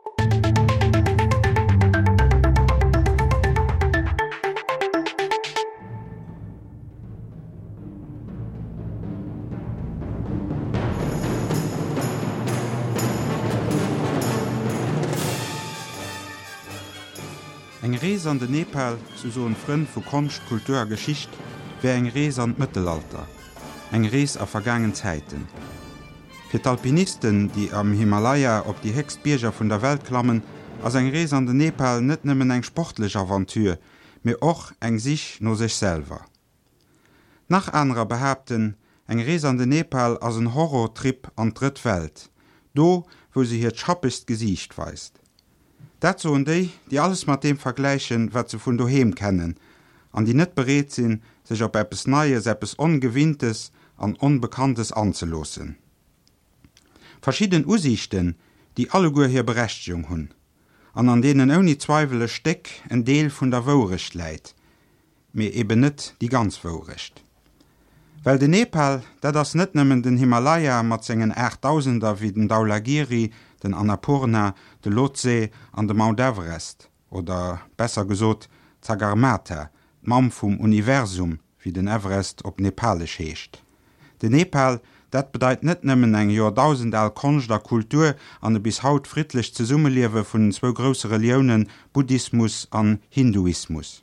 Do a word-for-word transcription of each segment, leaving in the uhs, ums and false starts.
Eng Rees an de Nepal zu so en Frënd vu Konst, Kultur a Geschicht wär eng Rees an Mëttelalter, eng Rees a vergangen Zäiten. Fir d'Alpinisten, die am Himalaya op die Hextbierger vun der Welt klammen, ass eng Rees an de Nepal net nëmmen eng sportlech Aventur, mé och eng sich no sech selver. Nach anrer behaupten, eng Rees an de Nepal ass een Horrortrip an d'Dritt Welt, do wo se hir d'schappigst Gesicht weist. Dat so déi, die alles mat dem vergleichen, wat ze vun doheem kennen, an die net bereet sinn, sech op eppes Neies, eppes Ongewinntes an Unbekanntes anzulosen. Verschieden Usichten, die alle guer hier Berechtigung hunn, an an denen oni Zweifele Steck en Deel vun der Worecht läit, mir eben net die ganz Worecht. Weil de Nepal, dat ass net nëmmen den Himalaya mat sengen achttausender wie den Dhaulagiri, den Annapurna, de Lhotse an de Mount Everest oder besser gesot Sagarmatha, Mam vum Universum, wie den Everest op Nepalisch heescht. De Nepal, dat bedeit net nëmmen eng Jahrtausend al Konster Kultur an e bis haut friedlich ze Summeliewe vun zwo grosse Religionen Buddhismus an Hinduismus.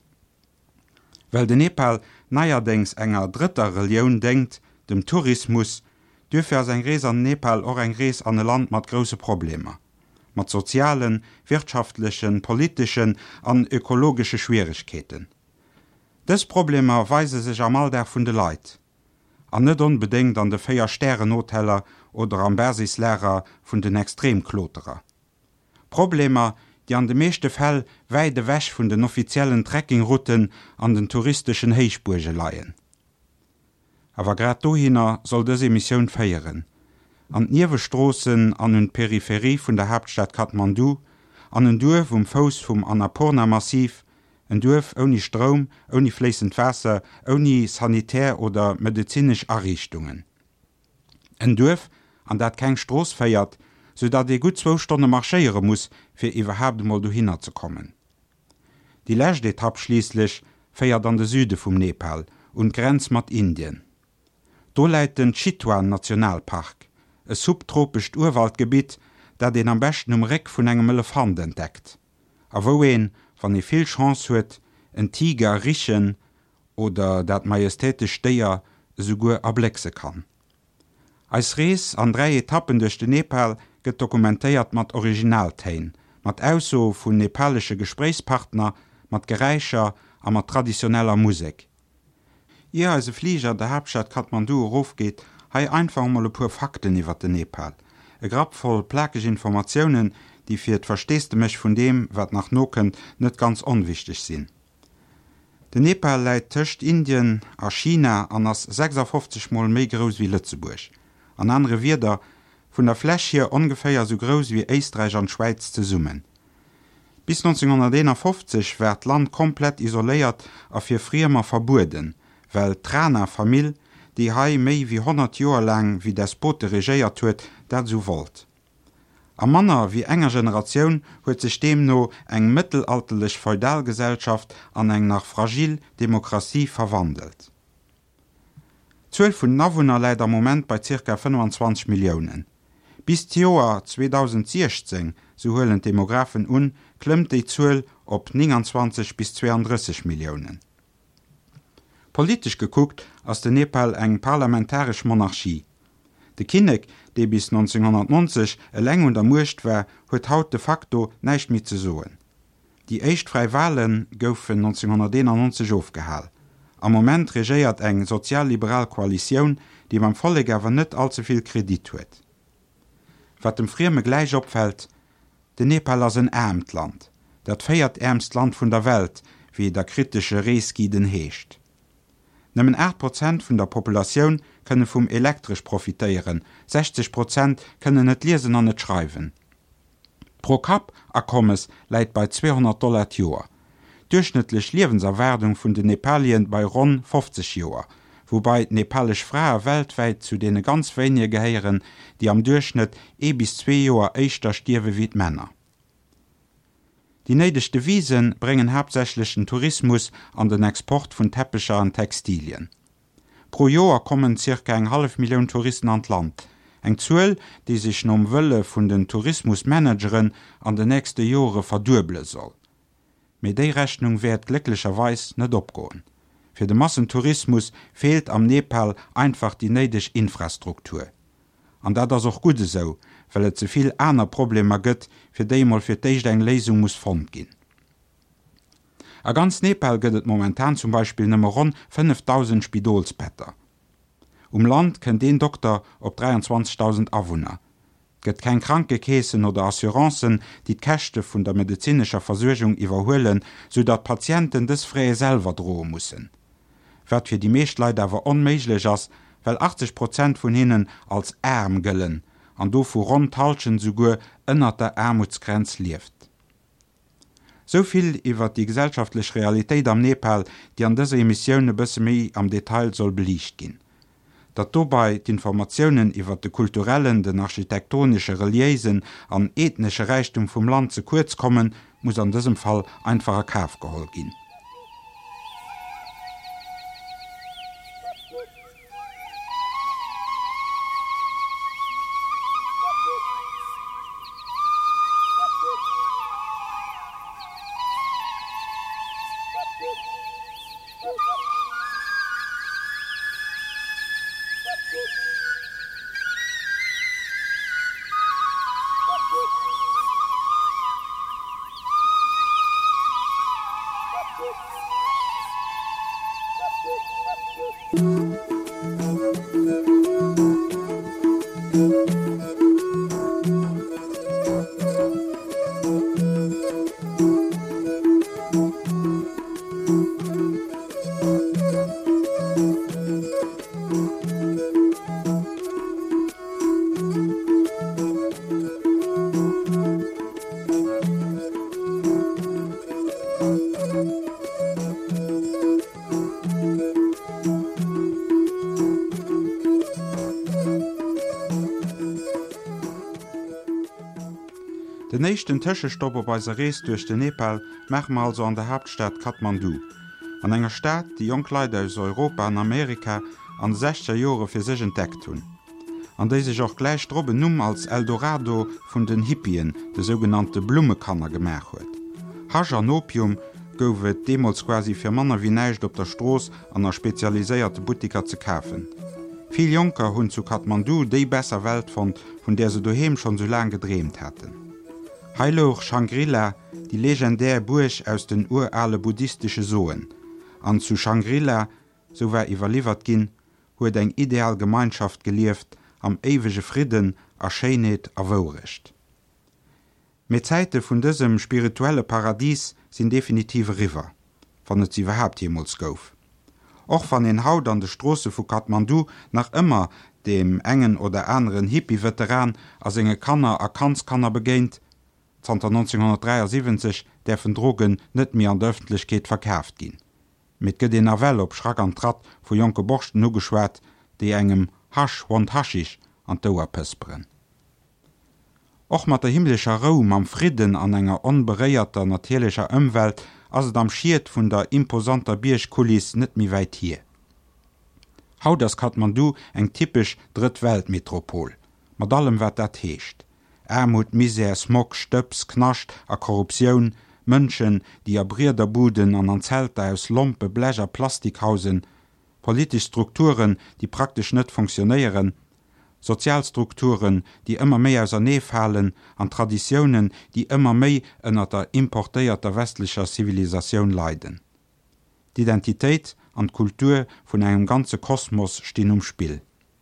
Weil de Nepal neuerdings enger dritter Religion denkt, dem Tourismus, dürfe er sein Rees an Nepal auch ein Rees an ein Land mat große Probleme, mat sozialen, wirtschaftlichen, politischen an ökologische Schwierigkeiten. Das Problem weise sich amal der vun de Leiit, an net unbedingt an de feier Sternenhoteller oder am Basislehrer vun den Extremkloterer. Probleme, die an de meeste Fäll weide wäch vun den offiziellen Trekkingrouten an den touristischen Heichburge leiien. Aber grad dohinner soll dëse Mission feieren. An Niewestrossen an hun Peripherie vun der Hauptstadt Kathmandu, an en Dorf um Fos vum Annapurna-Massiv, en Dorf oni Strom, oni fließend Wasser, oni sanitär oder medizinisch Errichtungen. En Dorf, an dat keng Stroos feiert, so dat de gut zwo Stunden marschéiere muss, fir iwwerhaupt mal do hinnerzukommen. Die lächte Etappe schliesslich feiert an de Süde vum Nepal und grenzt mat Indien. Do läit den Chitwan-Nationalpark, e subtropischt Urwaldgebiet, dat den am besten um Reck vun engem Elefant entdeckt, a wo een, wann e viel Chance huet, en Tiger richen oder dat majestätisch Steier sogur ablexe kann. Als Rees an drei Etappen durch den Nepal get dokumentéiert mat Originaltein, mat Auso vun nepalsche Gesprächspartner, mat Geräicher a mat traditioneller Musik. Ihr als Flieger der Hauptstadt Kathmandu rufgeht, hai einfach mal e pur Fakten iwwer den Nepal. E grab voll plakeg Informationen, die fir d versteste mech vun dem, wat nach Noken net ganz onwichtig sinn. De Nepal läit töcht Indien a China an ass sechsundfünfzig mal méi gros wie Lützeburg. An andere Wider vun der Fläch hier ungefähr so groß wie Österreich an Schweiz zu summen. Bis neunzehnhunderteinundfünfzig werd Land komplett isoliert a fir Friemer verbuden, weil Trana Familie, die hai méi wie hundert Joer lang wie Despote regéiert huet, dat so wollt. A Manner wie enger Generation huet sich dem no eng mittelalterlich Feudalgesellschaft an eng nach fragil Demokratie verwandelt. zwölf vun Nawunner läit am Moment bei ca. fünfundzwanzig Millionen. Bis Joar zweitausendsechzehn, so hullen Demografen un, klemmt die Zuel op neunundzwanzig bis zweiunddreißig Millionen. Politisch geguckt ass de Nepal eng parlamentarisch Monarchie. De Kinnek, de bis neunzehnhundertneunzig e leng und ermucht war, huet haut de facto neicht mit ze soen. Die eichtfrei Wahlen goufen neunzehnhunderteinundneunzig aufgehall. Am Moment regéiert eng sozialliberal Koalition, die beim Folleg awer net allzuviel Kredit huet. Wat dem Frieme gleich opfällt, de Nepal ass een ärmt Land, dat feiert ärmst Land vun der Welt, wie der kritische Reesgiden heescht. Nëmmen acht Prozent vun der Populationun kënne vum elektrisch profitéieren, sechzig Prozent kënnen net lesen an net schreiben. Pro Kap akommes läit bei zweihundert Dollar Joer. Durchschnittlich Lebenserwerdung vun den Nepalien bei rund fünfzig Joer, wobei nepalisch Frauen weltweit zu denen ganz wenige geheieren, die am Durchschnitt e bis zwei Joer eichter stierwe wie Männer. Die neidigchte Wiesen bringen hauptsächlichen Tourismus an den Export von Teppicher und Textilien. Pro Jahr kommen circa eine halbe Million Touristen an Land. Eng Zuel, die sich um Wëlle vun den Tourismusmanageren an de nächste Jore verduble soll. Mit déi Rechnung werd glücklicherweise net opgoen. Für den Massentourismus fehlt am Nepal einfach die neidig Infrastruktur. An dat das auch gute so, weil et zuviel aner Probleme gëtt, fir déi mal fir d'eicht eng Lesung muss fond gin. A ganz Nepal gëtt et momentan zum Beispiel nëmmer rund fünftausend Spidolsbetter. Um Land kennt den Doktor op dreiundzwanzigtausend Awohner. Gëtt kein Krankekäsen oder Assurancen, die d'Kächte vun der medizinischer Versorgung iwwerhoelen, so dat Patienten des Freie selber drohen mussen. Werd fir die Meeschtleit awer onméiglech ass, weil achtzig Prozent vun hinnen als Ärm gëllen, an do vu rondtalschen sogur ënner der Armutsgrenz lieft. Soviel iwwer die gesellschaftliche Realität am Nepal, die an dese Emissionioune bësse méi am Detail soll belicht gin. Dat dobei d'Informationen iwwer de kulturellen, den architektonische, reliesen an ethnische Reichtum vum Land zu kurz kommen, muss an diesem Fall einfacher Kaf gehol gin. Den nächsten Tëschestopp op eiser Rees durch den Nepal machen wir also an der Hauptstadt Kathmandu, an enger Stadt, die Jungleider aus Europa und Amerika an sechzig Jahre für sich entdeckt hun. An déi sich auch gleich drüber numm als Eldorado von den Hippien, de sogenannte Blumekanner, gemerk huet. Hasch an Opium goufet demals quasi fir Manner wie neicht op der Stroos an der spezialiséierte Butiker zu kaufen. Viel Junker hunn zu Kathmandu déi besser Welt fand, von der se doheem schon so lang gedreemt hätten. Heiloch Shangri-La, die legendär Burg aus den urale buddhistische Soen. An zu Shangri-La, so wär iwwerliefert ginn, huet eng ideal Gemeinschaft gelieft, am ewege Frieden a Scheinheet aworecht. Mit Zeite vun dësem spirituelle Paradies sind definitive River, wann et sie überhaupt jemals gouf. Och van den Haut an de Strosse vu Kathmandu nach immer dem engen oder anderen Hippie-Veteran as enge Kanner a Kanzkanner begéint, neunzehnhundertdreiundsiebzig der vun Drogen net mir an d'Öffentlichkeit verkauft gin. Mit gët den Avel op Schrak an Trat vu Joke Borchten no geschwert, déi engem Hasch und Haschich an d'Oer pësperen. Och mat der himmlischer Raum am Frieden an enger onbereierter natierlicher Ëmwelt ass et am Schiet vun der imposanter Bierchkulis net mi weit hier. Haut ass Kathmandu eng typisch Drittweltmetropol, mat allem wat dat heescht. Armut, Misère, Smog, Stöps, Knascht, a Korruption, Mënschen, die abrierter Buden an an Zelte aus Lompe, Bläger, Plastikhausen, politische Strukturen, die praktisch net funktionieren, Sozialstrukturen, die immer mehr aus der Nähe fallen, an Traditionen, die immer mehr ënner der importierter westlicher Zivilisation leiden. Die Identität und Kultur von einem ganzen Kosmos stehen um Spiel.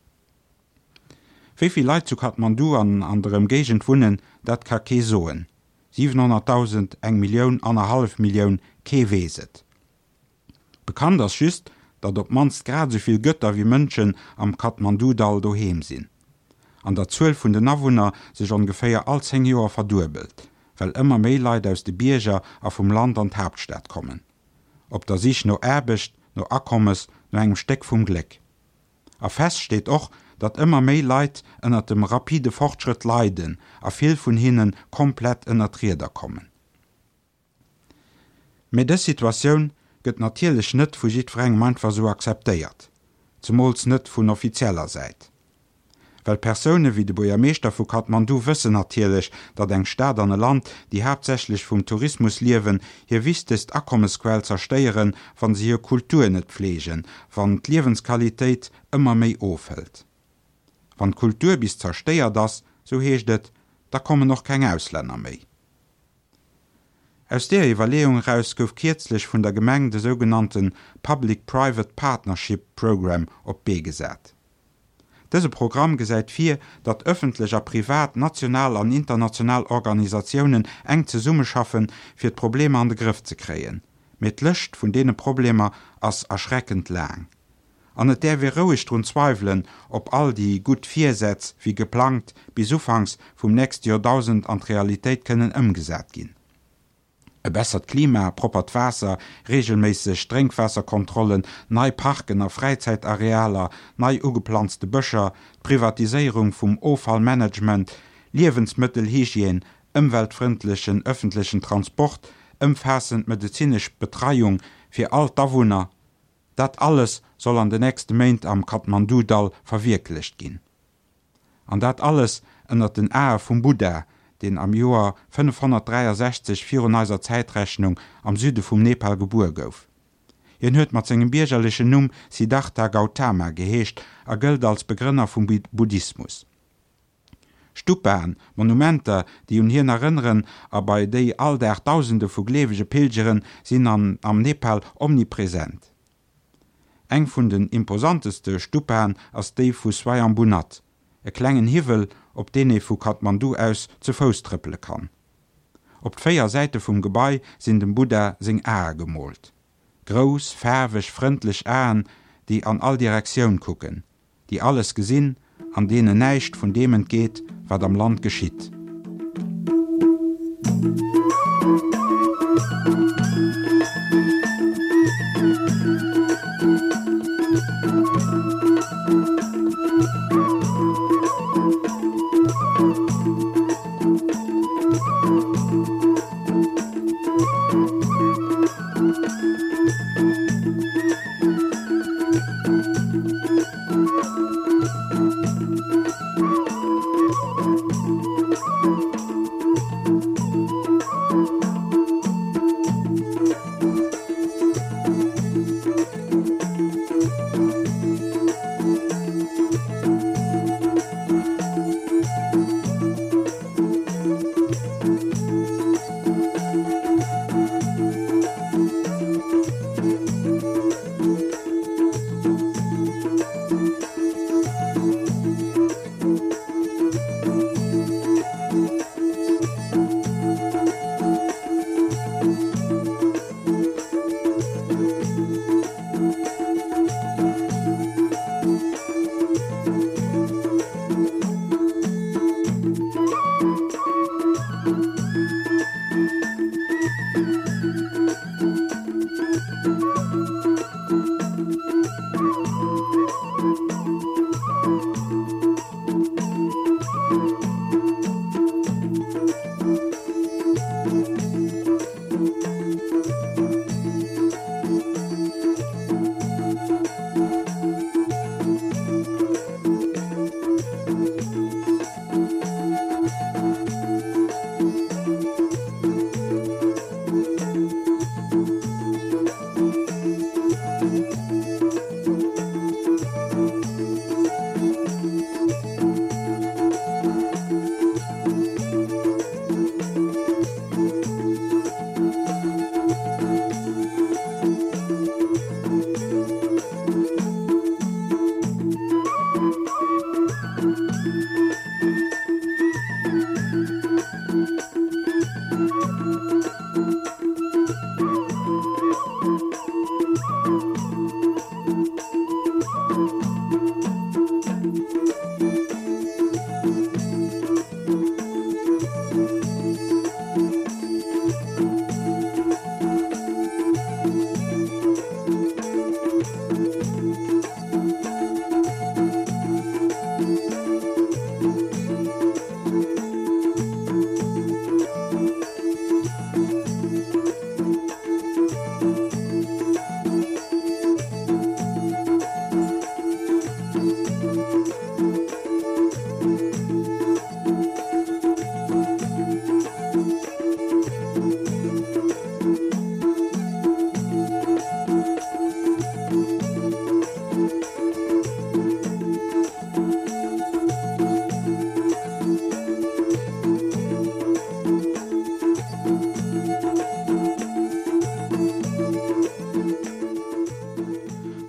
Wieviel Leute zu Kathmandu an anderem Gegend wohnen, dat kann ke soen. siebenhunderttausend, eng Million, anderhalb Million, ke weet. Bekannt as schüst, dat op manst grad soviel Götter wie Mënschen am Kathmandu-Dal doheem sinn. An der zwölf vun den Awohner sech ongeféier all zehn Joer verdurbelt, weil immer méi Leute aus de Bierger a vum Land an d'Hauptstadt kommen. Ob da sich no erbecht, no akommes, no engem Steck vum Gleck. A fest steht och, dat immer méi Leiit ënner dem rapide Fortschritt leiden, a viel vun hinnen komplett ënner Trieder kommen. Mit der Situation gëtt natierlech net vu jiddwereng manwer so akzeptéiert, zumols net vun offizieller Seite. Weil Personen wie de Bürgermeister vu Kathmandu wëssen natierlech, dat eng Staat an e Land, die hauptsächlich vum Tourismus liewen, hier wichtest Akkommesquell zersteieren, wann sie hier Kultur net pflegen, wann d' Liewensqualitéit ëmmer méi ofhält. Wann Kultur bis zersteiert das, so heescht et, da kommen noch kein Ausländer méi. Aus der Evaluierung raus gouf kürzlich vun der Gemeng de sogenannten Public-Private Partnership Program op B gesät. Dese Programm gesäit fir, dat öffentlicher Privat, national an international Organisationen eng ze Summe schaffen, fir d' Probleme an de Griff ze kreien. Mit Lëcht vun dene Probleme ass erschreckend lang. An et der wir ruhig run zweifeln, ob all die gut Viersätz wie geplant bis ufangs vum nächst Jahrtausend an Realität können ëmgesät gin. E bessert Klima, propert Wasser, regelmäßig Trinkwasserkontrollen, nei Parken a Freizeitarealer, nei ugeplanzte Bëcher, Privatisierung vum Offallmanagement, Lebensmittelhygien, umweltfreundlichen öffentlichen Transport, umfassend medizinisch Betreiung fir all Dawohner. Dat alles soll an de nächste Meint am Kathmandu-Dal verwirklicht gin. An dat alles ënner den Äer vum Buddha, den am Joar fünfhundertdreiundsechzig vir uneiser Zeitrechnung am Süde vum Nepal geboren gouf. Jen huet mat segem biergerliche Numm Siddhartha Gautama geheescht, a gëlt als Begrünner vum Buddhismus. Stupan, Monumenter, die un hien erinnern, a bei déi all der Tausende vu glewege Pilgeren sinn an am Nepal omnipräsent. Eng vun den imposanteste Stupan ass déi vu Swayambunat, e klengen Hivel, op den e vu Kathmandu aus ze Fuß trippele kann. Op d'féier Seite vum Gebäi sinn dem Buddha seg Äer gemolt. Gros, färweg, freundlich Äen, die an all Direktion kucken, die alles gesinn, an denen neicht von dem entgeht, wat am Land geschitt.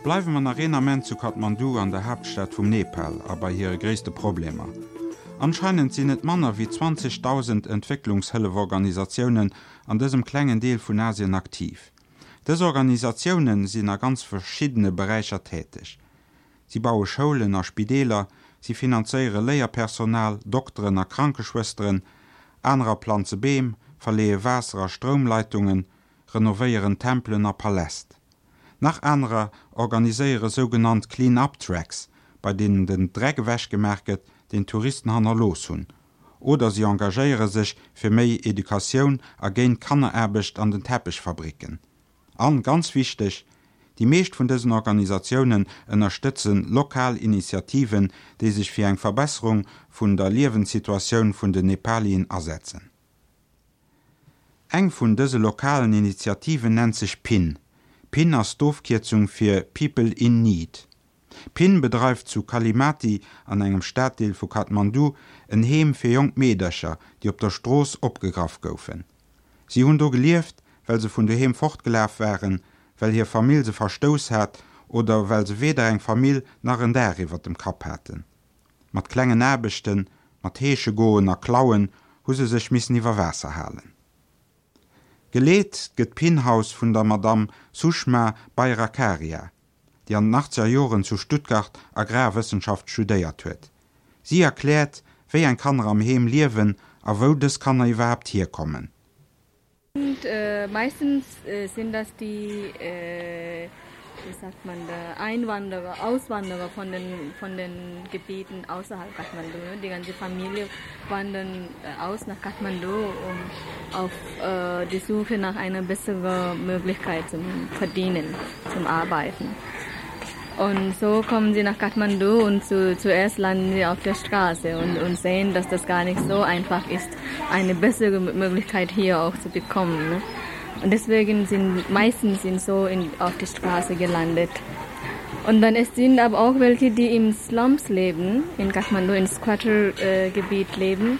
Bleiwen man Arenament zu Kathmandu an der Hauptstadt vum Nepal, aber hire gréste Probleme. Anscheinend sinn net Manner wie zwanzigtausend Entwicklungshilfeorganisationen an diesem klengen Deel vun Asien aktiv. Diese Organisationen sind a ganz verschiedene Bereicher tätig. Sie bauen Schulen a Spideler, sie finanzieren Lehrpersonal, Doktoren a Krankenschwestern, anderer Pflanze Beem, verlehe Wasser a Stromleitungen, renovieren Tempeln a Paläst. Nach anderer organisiere sogenannte Clean-up-Tracks, bei denen den Dreck wäschgemerket den Touristen hanner los hun. Oder sie engagieren sich für mehr Education a gehen Kannererbecht an den Teppichfabriken. An ganz wichtig, die meisten von diesen Organisationen unterstützen Lokalinitiativen, die sich für eine Verbesserung von der Lebenssituation von den Nepalien ersetzen. Eng von diesen lokalen Initiativen nennt sich P I N. P I N als Dorfkürzung für People in Need. P I N betreibt zu Kalimati an einem Stadtteil von Kathmandu ein Heim für junge Mädchen, die auf der Straße abgegraben goufen. Sie haben dort gelebt, weil sie von daheim fortgelaufen wären, weil ihre Familie sie verstoßen hat oder weil sie weder eine Familie noch ein Dach über dem Kopf hatten. Mit kleinen Arbeiten, mit Häschen gehen und Klauen, haben sie sich müssen über Wasser halten. Gelegt geht P I N-Haus von der Madame Sushma Bairakaria, die an den achtziger Jahren zu Stuttgart Agrarwissenschaft studiert hat. Sie erklärt, wie ein Kanner am Heim leben, und wo das Kanner überhaupt herkommen. Und, äh, meistens äh, sind das die, äh, wie sagt man, da, Einwanderer, Auswanderer von den, von den Gebieten außerhalb Kathmandu. Die ganze Familie wandern äh, aus nach Kathmandu, um auf äh, die Suche nach einer besseren Möglichkeit zum Verdienen, zum Arbeiten. Und so kommen sie nach Kathmandu und zu, zuerst landen sie auf der Straße und, und sehen, dass das gar nicht so einfach ist, eine bessere Möglichkeit hier auch zu bekommen. Ne? Und deswegen sind meistens sind so in, auf die Straße gelandet. Und dann es sind aber auch welche, die im Slums leben, in Kathmandu, im Squatter-Gebiet äh, leben.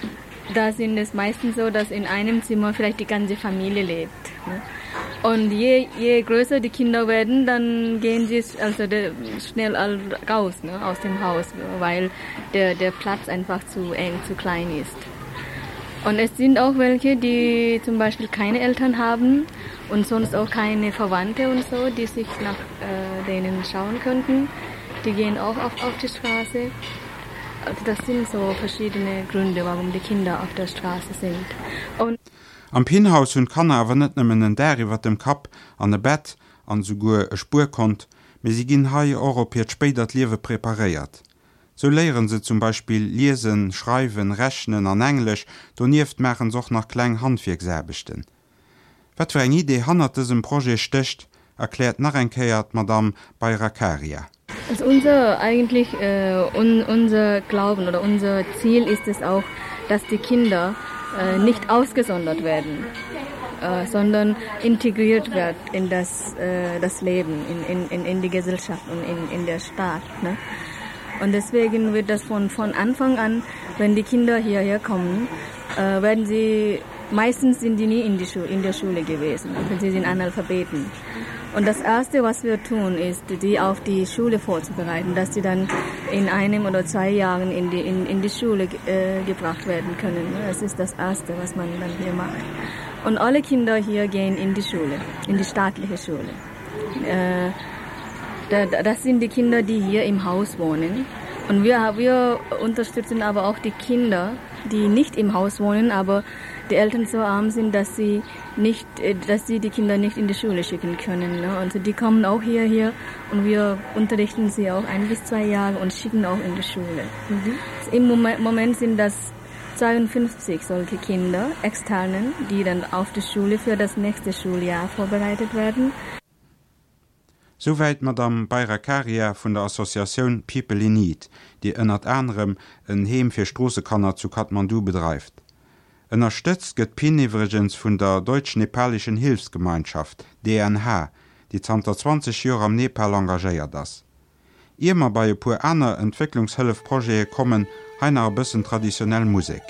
Da sind es meistens so, dass in einem Zimmer vielleicht die ganze Familie lebt. Ne? Und je, je größer die Kinder werden, dann gehen sie also de, schnell raus, ne, aus dem Haus, weil der, der Platz einfach zu eng, zu klein ist. Und es sind auch welche, die zum Beispiel keine Eltern haben und sonst auch keine Verwandte und so, die sich nach äh, denen schauen könnten. Die gehen auch auf, auf die Straße. Also das sind so verschiedene Gründe, warum die Kinder auf der Straße sind. Und am P I N-Haus hun Kanner awer net nëmmen en der iwwer dem Kap an e Bett an sogur e Spur kont, me sie ginn haie europäet spéit Liewe preparéiert. So léieren se zum Beispiel Lesen, Schreiwen, Rechnen an Englisch, do nieft machen soch nach kleng Handwirksäbechten. Wat fir eng Idee hannert diesem Projekt stöcht, erklärt nach enkeiert Madame Bairakaria. Also unser eigentlich äh, un, unser Glauben oder unser Ziel ist es auch, dass die Kinder äh, nicht ausgesondert werden, äh, sondern integriert wird in das, äh, das Leben, in, in, in die Gesellschaft und in, in der Staat. Ne? Und deswegen wird das von, von Anfang an, wenn die Kinder hierher kommen, äh, werden sie, meistens sind die nie in, die Schu- in der Schule gewesen, also sie sind Analphabeten. Und das Erste, was wir tun, ist, die auf die Schule vorzubereiten, dass sie dann in einem oder zwei Jahren in die, in, in die Schule äh, gebracht werden können. Das ist das Erste, was man dann hier macht. Und alle Kinder hier gehen in die Schule, in die staatliche Schule. Äh, das sind die Kinder, die hier im Haus wohnen. Und wir, wir unterstützen aber auch die Kinder, die nicht im Haus wohnen, aber die Eltern so arm sind, dass sie nicht, dass sie die Kinder nicht in die Schule schicken können. Ne? Also die kommen auch hierher und wir unterrichten sie auch ein bis zwei Jahre und schicken auch in die Schule. Mhm. Also im Moment, Moment sind das zweiundfünfzig solche Kinder, Externen, die dann auf die Schule für das nächste Schuljahr vorbereitet werden. Soweit Madame Bairakaria von der Association People in Need, die ënnert anderem ein Heim für Strassenkanner zu Kathmandu betreibt. Unterstützt get P I N übrigens von der Deutsch-Nepalischen Hilfsgemeinschaft, D N H, die zwanzig Jahre am Nepal engagiert ist. Immer bei ein paar anderen Entwicklungshilfeprojekten kommen einer ein bisschen traditionelle Musik.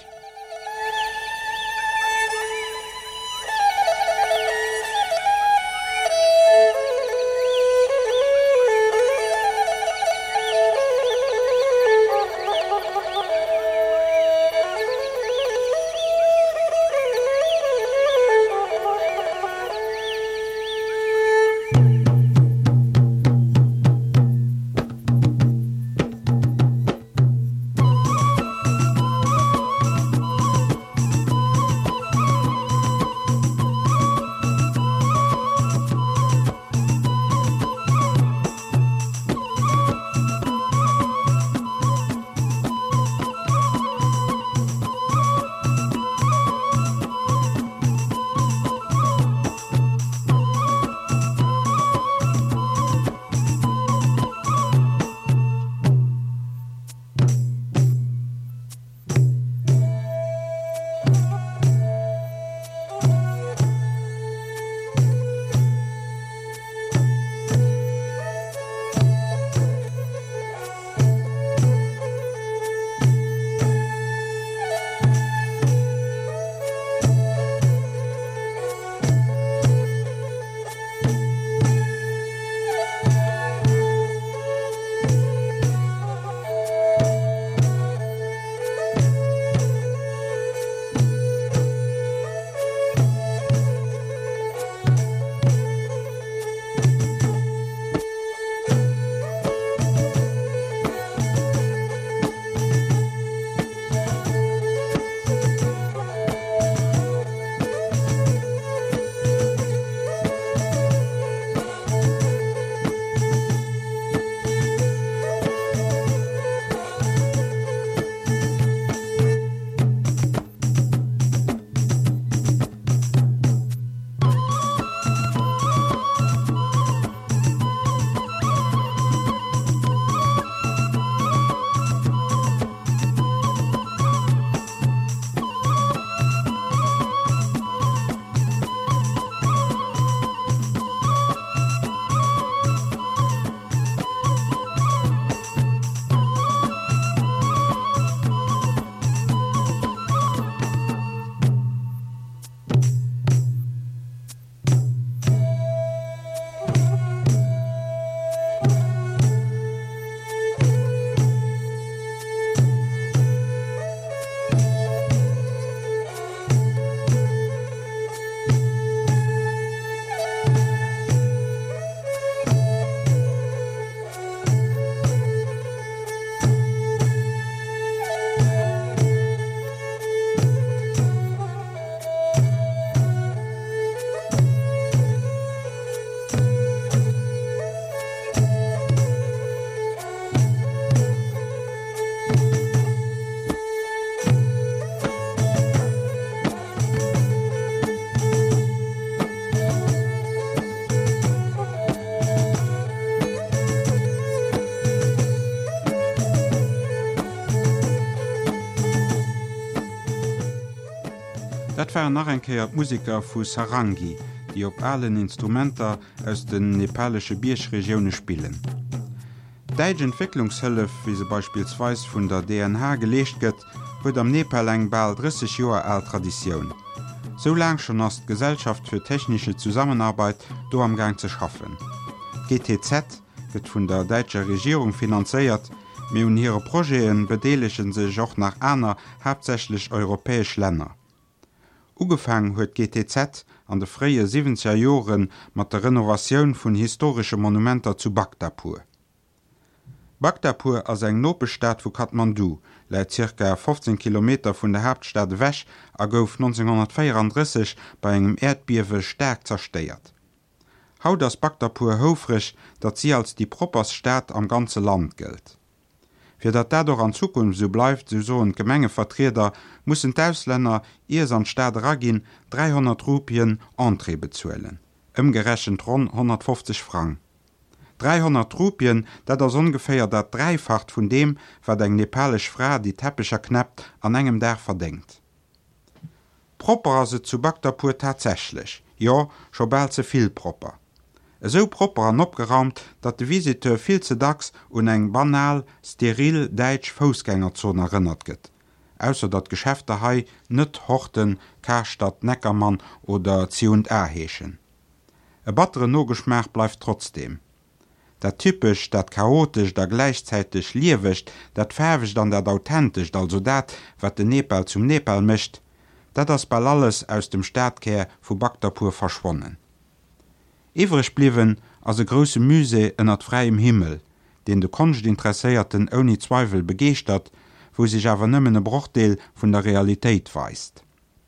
Dat waren nach enkeiert Musiker vu Sarangi, die op allen Instrumenter aus den nepalsche Bierschregioune spielen. Deitsch Entwicklungshëllef, wie se beispielsweise vun der D N H gelecht gëtt, huet am Nepal eng bald dreißig Joer alt Tradition. So lang schon ass d Gesellschaft für technische Zusammenarbeit do am Gang ze schaffen. G T Z gëtt vun der deitscher Regierung finanzéiert, mé un hire Proen bedeelechen sech joch nach aner hauptsächlich europäesch Länner. Ugefang huet G T Z an de fréie siebziger Joren mat der Renovatioun vun historische Monumenter zu Bhaktapur. Bhaktapur ass eng Nopestaat vu Kathmandu, läit ca. fünfzehn Kilometer vun der Hauptstadt wäch a gouf neunzehnhundertvierunddreißig bei engem Erdbiewe sterk zersteiert. Haut ass Bhaktapur houfrich, dat sie als die propers Staat am ganze Land gilt. Für dat dadurch an Zukunft so bleibt, so so ein Gemengevertreter, mussen d'Ausländer eers an Staat Ragin dreihundert Rupien Entree bezuelen. Umgerechnet rund hundertfünfzig Franken. dreihundert Rupien, dat ass ungefähr dat dreifacht vun dem, wat eng nepalisch Fra die Teppicher knappt an engem der verdenkt. Proper se zu Bhaktapur tatsächlich, ja, scho bald ze viel proper. So proper an opgeraumt, dat de Visiteur viel ze dacks un eng banal, steril deitsch Fußgängerzone erinnert gëtt. Ausser dat Geschäfte hai net Horten, Karstadt, Neckermann oder C und A heechen. E battere Nogeschmach bleif trotzdem. Dat typisch, dat chaotisch, dat gleichzeitig liewicht, dat färwicht an dat authentisch, also dat, wat de Nepal zum Nepal mischt, dat ass ball alles aus dem Staatkehr vu Bhaktapur verschwonnen. Iwrech bliwen as e grosse Muse ënnert freiem Himmel, den de Konst Interesséierten oni Zweifel begeert, wo sich awer nëmmen e Bruchdeel vun der Realitéit weist.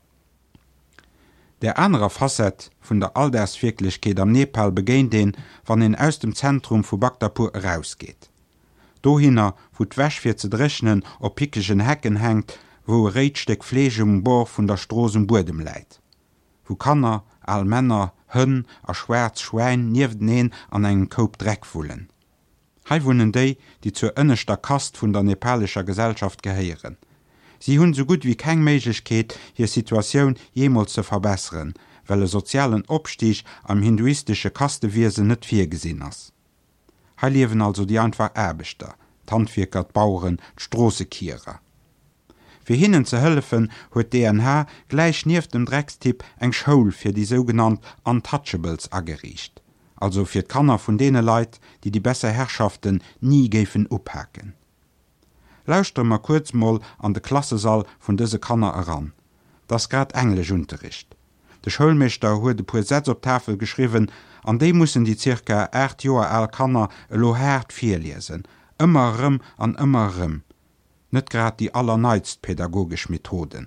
Der andere Facett vun der Alldagswirklichkeit am Nepal begéint den, wann en aus dem Zentrum vu Bhaktapur rausgeht. Dohinner, wo d'wäsch fir ze drechnen op pikegen Hecken hängt, wo e Reitsteck Flege um Bor vun der Strosem Burdem läit. Wo Kanner, all Männer, Hënn a Schwärz Schwein niewdeneen an engen Koop Dreck vullen. Hei wunnen déi, die zur ënnechter Kast vun der nepalischer Gesellschaft geheieren. Sie hunn so gut wie keng Méiglechkeet, hier Situationun jemals ze verbesseren, well e sozialen Opstich am hinduistische Kastewiese net vir gesinn ass. Hei liewen also die einfach Erbechter, Tandwirker, Bauuren, Strossekierer. Für hinnen ze hëllefen huet D N H gleich nief dem Dreckstipp eng Schoul fir die sogenannt Untouchables agericht, also fir d'Kanner vun dee Leiit, die die besser Herrschaften nie géifen uphaken. Lauschtremer kurzmoll an de Klassesaal vun dëse Kanner heran. Das grad Englisch Unterricht. De Schulmeester huet de puer Sätz op Tafel geschriwen, an déi mussen die circa acht Joer al Kanner e lohärt firlesen, ëmmer rëm an ëmmer rëm. Net grad die allerneitst pädagogisch Methoden.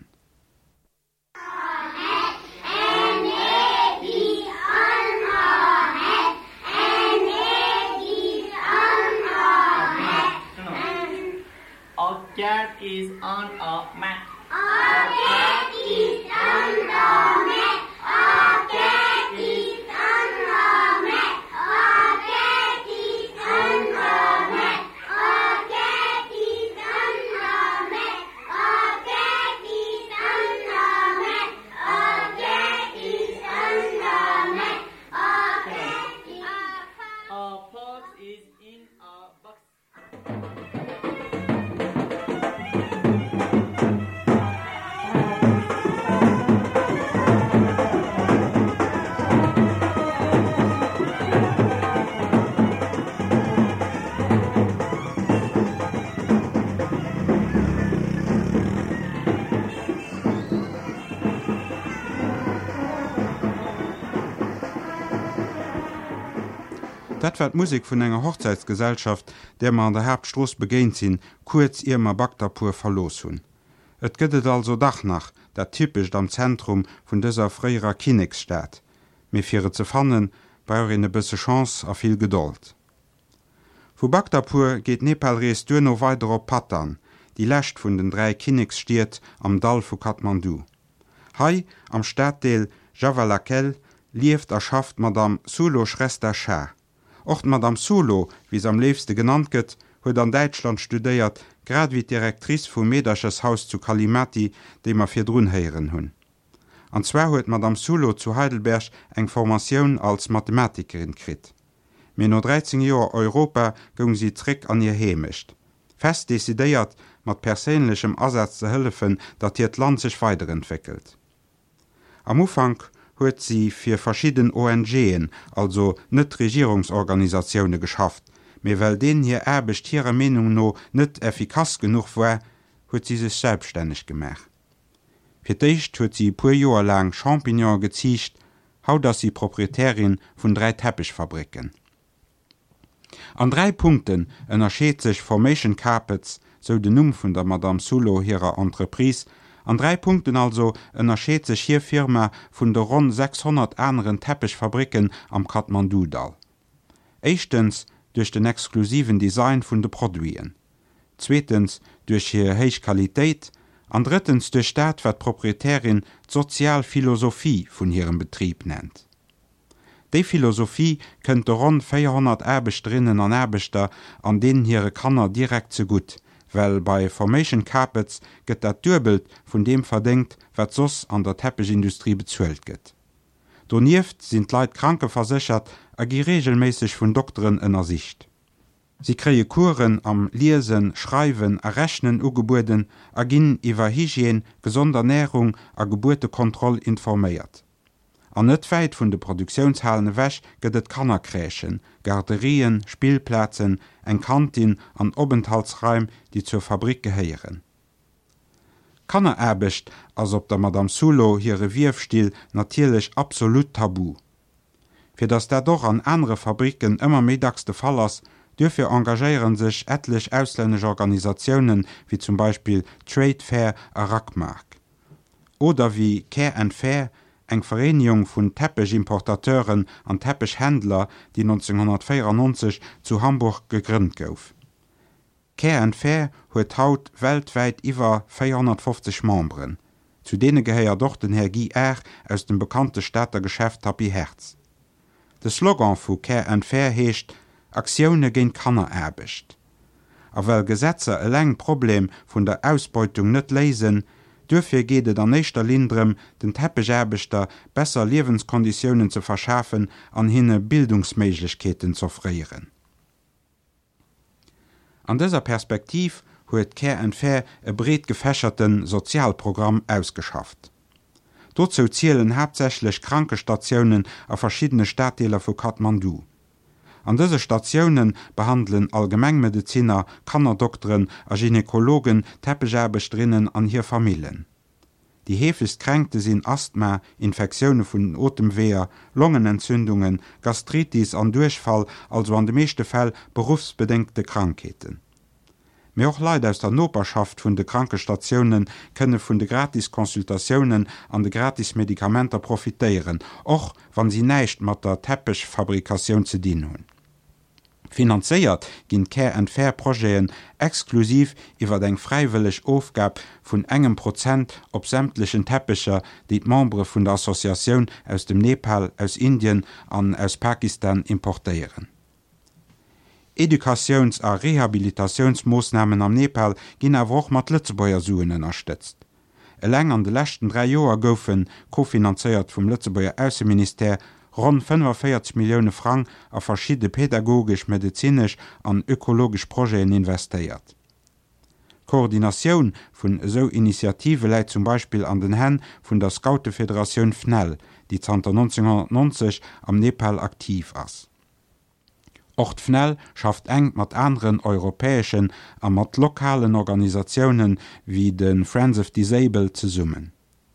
A cat is on a mat. A cat is on a mat. A cat is on a mat. A cat is on a mat. A cat is on a mat. A cat is on a mat. A cat is on a mat. A cat is a fox is in a box. Dat wär Musik vun enger Hochzeitsgesellschaft, der man an der Hauptstroß begéint sinn, kurz Irma Bhaktapur verlos hunn. Et gëttet also dach nach, dat typisch am Zentrum vun dëser fréierer Kinegsstaat. Me fir ze fannen, beier en e bësse Chance a viel Geduld. Vu Bhaktapur geht Nepal rees duer no weiter op Patan, die lächt vun den drei Kinegsstiet am Dal vu Kathmandu. Hai, am Stadtdeel Javalakel, lieft er schafft Madame Sulo Schrester Shah. Och Madame Sulo, wie am leefste genannt gëtt, huet an Deitschland studéiert, grad wie Direktrice vum Medesches Haus zu Kalimati, deem er fir drun heieren hunn. An zwar huet Madame Sulo zu Heidelberg eng Formatioun als Mathematikerin krit. Me no dreizehn Joer Europa gung sie trick an ihr hemischt. Fest desideiert mat perélechem Ersatz ze hëllefen, dat hiet Land sech weiterentwickelt. Am Ufang huet sie fir verschieden O N G'en, also net Regierungsorganisationune geschafft, me well den hier erbecht hire Menung no net effikaz genug war, huet sie sech selbstständig gemach. Fir d'icht huet sie puer Joer lang Champignon geziicht, haut ass sie Proprietärin vun drei Teppichfabriken. An drei Punkten ënnerscheet sech Formation Carpets, so de Numm vun der Madame Sulo hireer Entreprise, an drei Punkten also ënnerscheet sech hier Firma vun der rund sechshundert anderen Teppichfabriken am Kathmandu-Dal. Echtens durch den exklusiven Design vun de Produien. Zweitens durch hir heich Qualitätit, an drittens durch dat wat Proprietärin Sozialphilosophie vun hirem Betrieb nennt. Dei Philosophie kënnt rund vierhundert Erbestrinnen an Erbechter an denen hire Kanner direkt zu gut, well bei Formation Carpets gëtt dat Dürbelt vun dem verdingt, wat sos an der Teppichindustrie bezuelt gëtt. Donieft sind Leiit Kranke versichert a gi regelmäßig vun Doktoren ënner Sicht. Sie kree Kuren am Lesen, Schreiben, Errechnen ugeburden, a ginn iwwer Hygien, gesonder Ernährung a Geburtekontroll informéiert. An net weit vun de Produktionshalene wäch gëtt et Kannerkrächen, Garderien, Spielplätzen, eng Kantin an Obenthaltsreim, die zur Fabrik geheieren. Kanner erbecht, als op der Madame Sulo hire Wiefstil natierlich absolut tabu. Fir dats der doch an andere Fabriken ëmmer medagste Fall ass, dürfir engagéieren sich etlich ausländische Organisationen wie zum Beispiel Trade Fair a Rackmark. Oder wie Care and Fair, eng Vereinigung vun Teppechimportateuren an Teppichhändler, die neunzehnhundertvierundneunzig zu Hamburg gegrünnt gouf. Care and Fair huet haut weltweit iwwer vierhundertfünfzig Membren. Zu denen geheier doch den Herr Guy R. aus dem bekannte Städtergeschäft Tapi Herz. De Slogan vu Care and Fair heescht Aktiune géint Kanner erbecht. A well Gesetzer e leng Problem vun der Ausbeutung net lesen, dürfir gedet an neischter Lindrem den Teppicherbechter besser Lebenskonditionen zu verschafen an hinne Bildungsmöglichkeiten zu freieren. An dieser Perspektiv huet Care and Fair e bret gefächerten Sozialprogramm ausgeschafft. Dazu zielen hauptsächlich Krankestationen a verschiedene Stadtdeler vu Kathmandu. An diese Stationen behandeln Allgemeinmediziner, Kannerdoktoren, a Gynäkologen, Teppicherbestrinnen an hier Familien. Die heftigst Kränkte sind Asthma, Infektionen von Atemwehr, Lungenentzündungen, Gastritis an Durchfall, also an de meeste Fäll berufsbedingte Krankheiten. Mir auch Leute aus der Nachbarschaft von de Krankestationen können von de Gratiskonsultationen an de Gratismedikamenter profitieren, auch wann sie nicht mit der Teppichfabrikation zu dienen haben. Finanziert ginn Care and Fair Projekten exklusiv iwwer eng freiwillig Aufgab vun engem Prozent op sämtlichen Teppicher, die d Membre vun der Assoziation aus dem Nepal, aus Indien an aus Pakistan importieren. Edukations- a Rehabilitationsmaßnahmen am Nepal ginn awer och mat Lützebauer Suen ënnerstëtzt. E leng an de lächten drei Joer goufen kofinanzéiert vum Lützebauer Außenminister rund fünfundvierzig Millionen Franken a verschiedene pädagogisch, medizinisch an ökologisch Projekten investiert. Koordination von so Initiative leiht zum Beispiel an den Händen von der Scoutenföderation F N E L, die seit neunzehnhundertneunzig am Nepal aktiv ist. Auch F N E L schafft eng mit anderen europäischen und mit lokalen Organisationen wie den Friends of Disabled zusammen.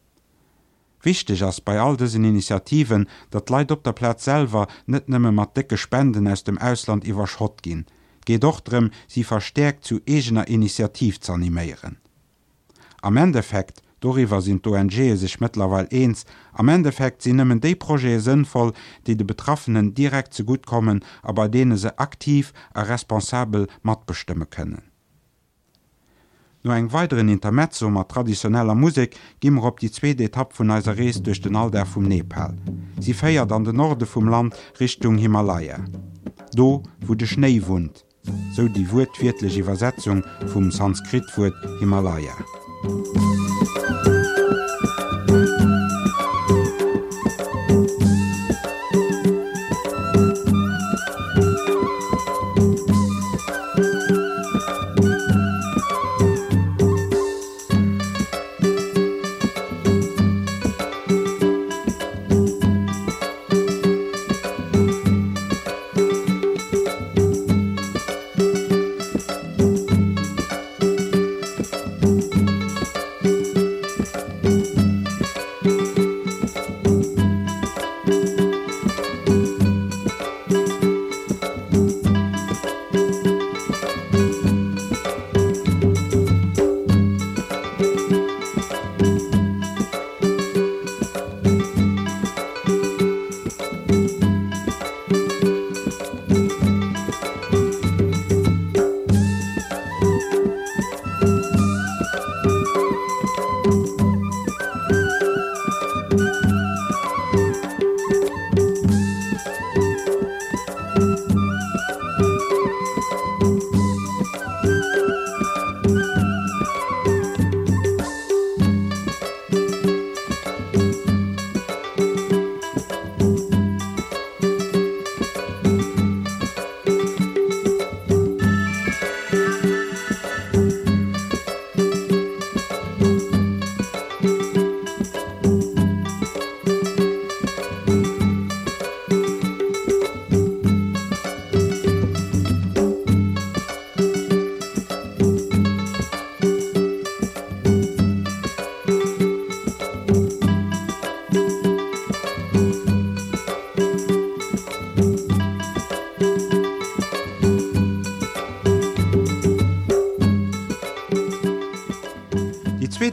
Wichtig ist bei all diesen Initiativen, dat Leiit op der Platz selber net nëmme mat dicke Spenden aus dem Ausland iwwerschrott gin. Geht doch drum, sie verstärkt zu eigener Initiativ zu animieren. Am Endeffekt, darüber sind O N G sich mittlerweile eins, am Endeffekt sind nëmmen die Projekte sinnvoll, die de Betroffenen direkt zugutkommen, aber denen sie aktiv a responsabel matbestimmen können. No eng weiteren Intermezzo mat traditioneller Musik gimmer op die zweite Etappe vun eiser Rees durch den Alder vum Nepal. Sie feiert an den Norde vum Land Richtung Himalaya. Do, wo de Schnee wohnt, so die wortwirtliche Übersetzung vum Sanskritwort Himalaya.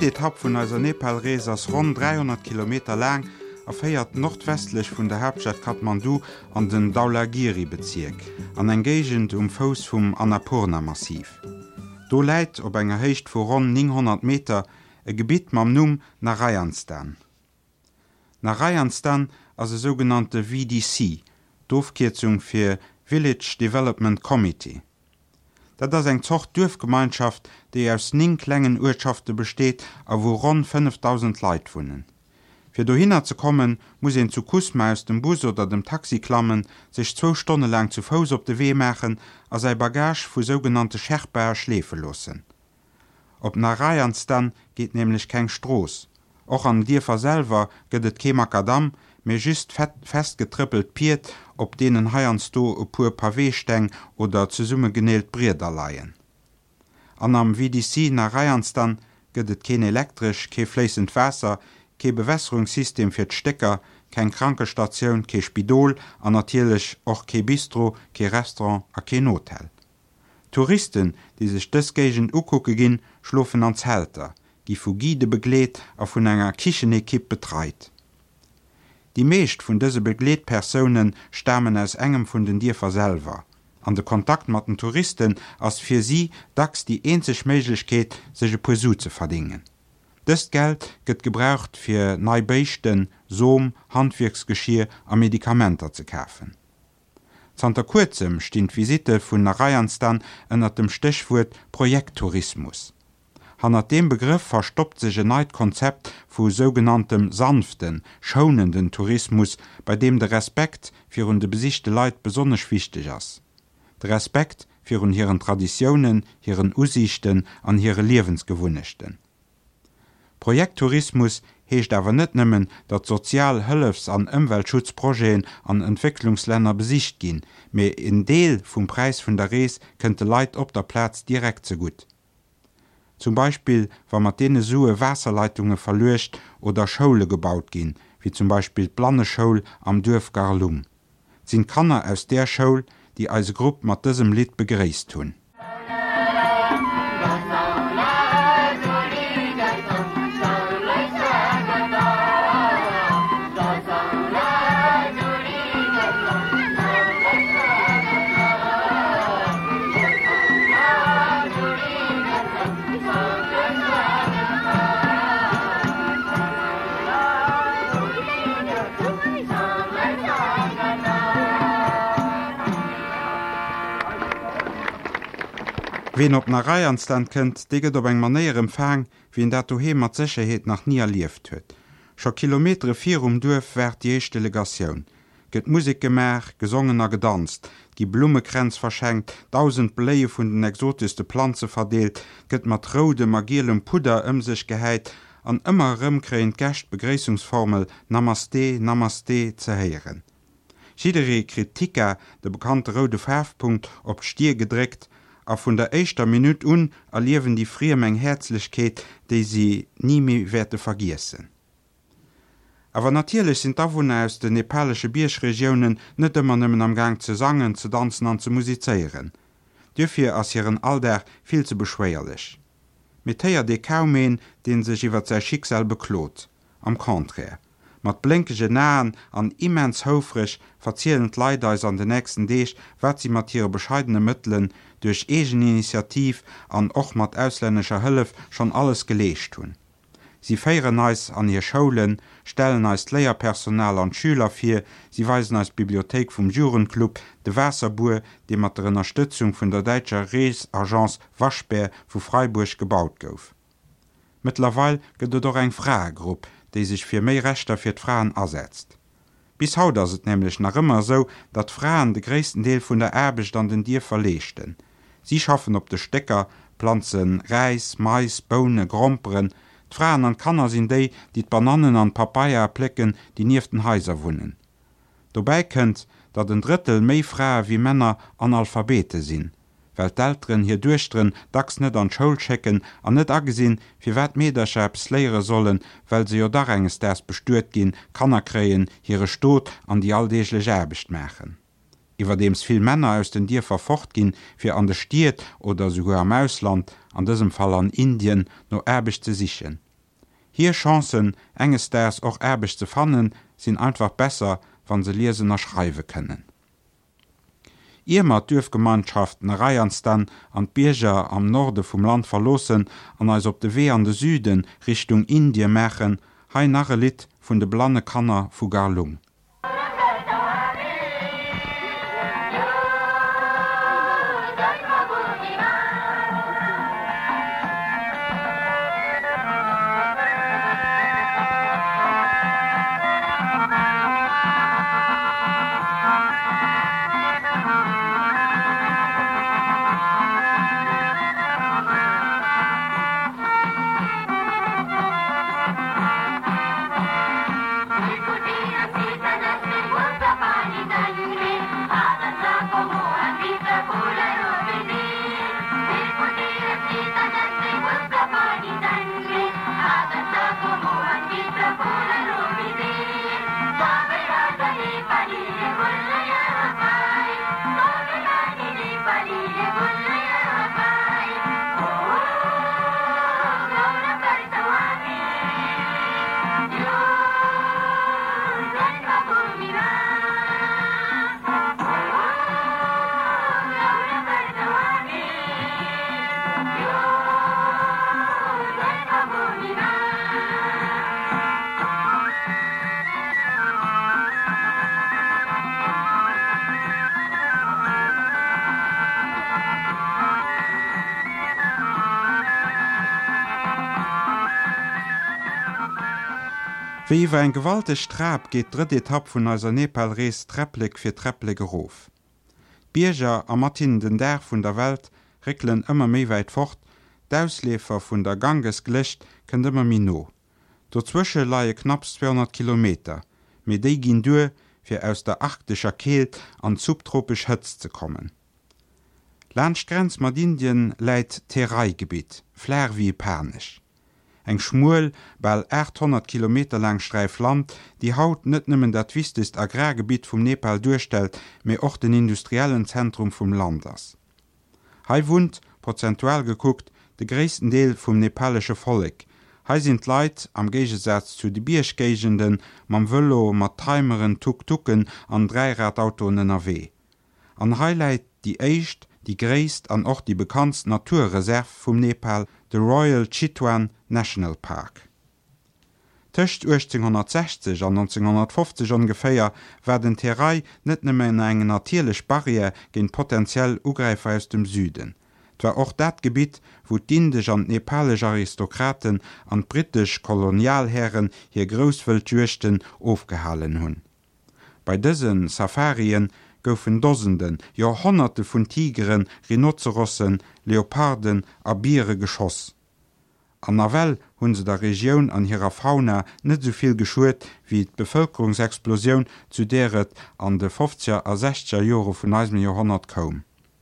Etapp vun aiser Nepalrees ass rund dreihundert Kilometer lang erféiert nordwestlich vun der Hauptstadt Kathmandu an den Dhaulagiri-Bezirk, an eng Gegend um Fos vum Annapurna-Massiv. Do läit op enger Heicht vu rund neunhundert Meter e Gebiet mam Numm Narayanstan. Narayanstan as e sogenannte V D C, Doofkierzung fir Village Development Committee. Dat ass eng Zocht Dürfgemeinschaft, déi aus ning klengen Urschafte besteet, a wo rund fünftausend Leiit wohnen. Fir do hinner ze kommen, muss en zu Kusma aus dem Bus oder dem Taxi klammen, sech zwo Stunden lang zu Fous op de Wee machen, a sei Bagage vu sogenannte Scherchbeier schläfe lossen. Op Narayanstan geht nämlich keng Stroos. Och an Dirfer selver gëtt et ke Makadam, me just festgetrippelt Piet, op denen heiers do e puer Pavésteng oder ze summe geneelt Brieder leiien. An am V D C Narayanstan gëtt et ken elektrisch, ke fließend Wässer, ke Bewässerungssystem fir d'Stecker, kein Krankenstationun, ke Spidol, an natierlech och ke Bistro, ke Restaurant a ke Hotel. Touristen, die sech dës Gegend ukucke ginn, schlofen ans Hälter, gi vu Guide begleet a vun enger Kichenekipp betreit. Die meescht vun dëse Begleetpersonen stammen aus engem vun den Dirfer selver. An de Kontakt mat den Touristen ass fir sie dacks die eenzeg Méiglechkeet sech e puer Su ze verdingen. Dëst Geld gëtt gebraucht fir Neibeichten, Soom, Handwerksgeschier a Medikamenter ze käfen. Zanter kurzem stint Visite vun Narayanstan ënner dem Stichwurt Projekttourismus. Hanner dem Begriff verstoppt sech een neit Konzept vu sogenanntem sanften, schonenden Tourismus, bei dem de Respekt fir hun de besichte Leiit besonnech wichtig ass. De Respekt fir hun hireieren Traditionen, hireieren Usichten an hire Liwensgewunnechten. Projekttourismus heescht awer net nëmmen, dat sozial Hëllefs an Ëmweltschutzprojeen an Entwicklungsländer besicht ginn, méi en Deel vum Preis vun der Rees kënnte Leiit op der Platz direkt ze gut. Zum Beispiel, wann mat dee Sue Wasserleitungen verlecht oder Schoule gebaut ginn, wie zum Beispiel d'Blanneschoul am Dürf Garlum. Sinn Kanner aus der Schoul, die als Gruppe mat dësem Lied begréist hunn. Wen op Narayanstan kënnt, deget op eng manéier empfang, wie en dat doheem mat Sicherheet nach nie erlieft huet. Scho Kilometre vier um Duf wär die eich Delegatioun. Gëtt Musik gemer, gesongener gedanzt, die Blumekränz verschenkt, tausend Bléie vun den exotischste Planze verdeelt, gëtt mat rode magielem Puder ëm sech gehéit, an ëmmer ëmkréint Gächt Begréisungsformel Namaste, Namaste ze heieren. Schiedere Kritiker, de bekannte rode Färfpunkt op Stier gedréckt, a vun der eischter Minut un erliewen die Friemeng Herzlichkeet, déi sie nie mé werte vergiessen. Aber natierlich sind Awohner aus de nepalsche Bierschregionen net ëmmer nëmmen am Gang ze sangen, ze danszen an ze musizeieren. Dürfir ass hireieren Alter viel zu beschweierlich. Metéier de kaumeen, den sech iwwer sei Schicksal beklot, am Konträr. Mat blinkege Naen an immens houfrich verzielend Leideis an den nächsten Deeg, wat sie mat ihre bescheidene Mëttlen durch egen Initiativ an och mat auslännescher Hëllef schon alles geleescht hun. Sie feieren eis an ihr Schoulen, stellen als Lehrpersonal an Schüler fir, sie weisen als Bibliothek vum Jurenclub de Wasserbuhr, de mat der Unterstützung vun der Deitscher Reesagenz Waschbär vu Freiburg gebaut gouf. Mittlerweile gëtt doch eng Fragegrupp, déi sich fir méi Rechter fir d'Fraen ersetzt. Bis haut ass et nämlich nach immer so, dat Fraen de gréessten Deel vun der Erbecht an den Dier verleeschten. Sie schaffen op de Stecker, Planzen, Reis, Mais, Boune, Gromperen, d'Fraen an Kanner sinn déi, die d'Bananen an Papaya plecken, die nieften Häiser wunnen. Dobei kënnt, dat ein Drittel méi Frae wie Männer Analphabete sinn, weil d'Älteren hier durchtren dacks net an Schoul checken an net agesinn, fir wat Mederschäps léiere sollen, weil se jo darenges ders bestuert ginn, Kanner kreien, hire Stot an die alldeeglech Erbecht machen. Iwer dems viel Männer aus den Dier verfocht ginn, fir an de Stiet oder sogar am Ausland, an diesem Fall an Indien, no Erbecht ze sichen. Hier Chancen, engesters auch erbig zu fannen, sind einfach besser, wenn sie lesen und schreiben können. Immer dürfen Gemeinschaften Reians dann an die Bürger am Norden vom Land verlassen und als auf den Weg an den Süden Richtung Indien machen, ein nachher Lied von der Blanne Kanner von Garlung. Wie iwwer en gewalte Strab geht dritte Etapp vun aiser Nepalrees trepplig fir trepplige Rof. Bierger a Martin den Der vun der Welt reklen ëmmer méi weit fort, d'Auslefer vun der Ganges glecht kën ëmmer Mino. Dozwische laie knapp zweihundert Kilometer, me déi ginn due fir aus der arktischer Keelt an subtropisch Hëtz ze kommen. Landgrenz mat Indien läit Terai-Gebiet, Flair wie Pernisch. Eng schmuel, ball achthundert Kilometer lang Streif Land, die haut net nëmmen dat wichtigst Agrargebiet vum Nepal durchstellt, méi och den industriellen Zentrum vum Landers. Hei wohnt, prozentuell geguckt, de gréessten Deel vum nepalesche Volk. Hei sind Leiit, am Gegensatz zu de Bierschgegenden, mam Wëllo, mat Timeren, Tuk-Tucken an Dreiradautoen N R W. An hei läit die éischt, die gréisst an och die bekannt Naturreserve vum Nepal, de Royal Chitwan National Park. Tëcht achtzehnhundertsechzig an neunzehnhundertfünfzig ungefähr werden Terai net nëmmen eng natierlech Barriere gin potenziell Ugreifer aus dem Süden. Dwer och dat Gebiet, wo d'indech an nepalesche Aristokraten an britisch Kolonialherren hier Grouswëldjuechten aufgehalen hunn. Bei dësen Safarien goufen Dosenden, ja Hunderte vun Tigeren, Rhinozerossen, Leoparden a Biere geschoss. An Navel hunn se der Region an hireer Fauna net soviel geschuet wie d'Bevölkerungsexplosion zu deret an de fünfziger a sechziger Jore vun eisem Jahrhundert kom.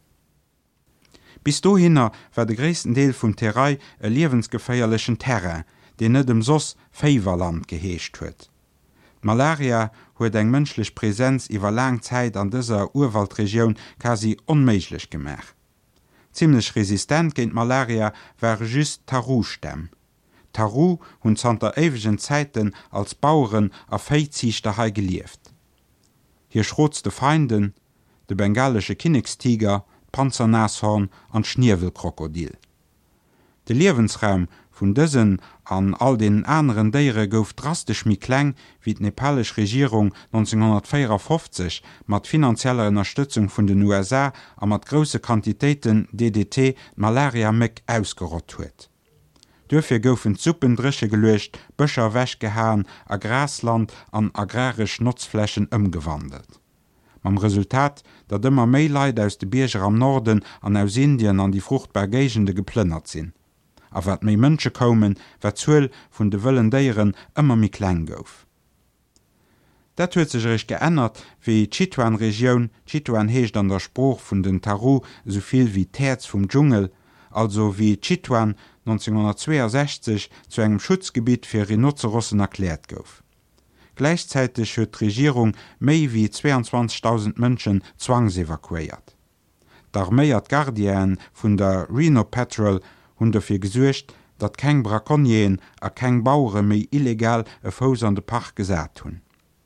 Bis dohinner war de gréessten Deel vum Terai e liewensgeféierlechen Terrain, de net dem Soss Féiverland geheescht huet. Malaria huet eng mënschlech Präsenz iwwer lang Zeit an dëser Urwaldregion quasi onméiglech gemach. Ziemlich resistent géint Malaria war just Taru-Stämm. Taru hunn zanter ewegen Zeiten als Bauuren a Féiziichter hei gelieft. Hier schrotzte Feinden, de bengalsche Kinnigstiger, Panzernashorn an Schnierwelkrokodil. De Liewensraum vun dëssen an all den anderen Déiere gouf drastisch mi kleng wie d' nepalesch Regierung neunzehnhundertvierundfünfzig mat finanzieller Unterstützung vun den U S A a mat grosse Quantitéiten D D T Malaria Meck ausgerott huet. Dofir goufen Suppendrische gelecht, Bëcher wäch gehaan, a Grasland an agrarisch Nutzflächen ëmgewandelt. Mam Resultat, dat ëmmer méi Leiit aus de Bierger am Norden an aus Indien an die fruchtbar Gegende geplënnert sinn. A wat méi Mënsche komen, wat zuuel vun de wëllen Déieren ëmmer mi klein gouf. Dat huet sech rich geënnert, wie Chitwan-Region, Chitwan heescht an der Spruch vun den Taru soviel wie Terz vum Dschungel, also wie Chitwan neunzehnhundertzweiundsechzig zu engem Schutzgebiet fir Rhinozerossen erkläert gouf. Gleichzeitig huet d'Regierung méi wie zweiundzwanzigtausend Mënschen zwangsevakuiert. D'Arméiert Guardian vun der Rhino Patrol hunn dafir gesuercht, dat keng Brakonien a keng Bauure méi illegal e Fos an de Park gesät hunn.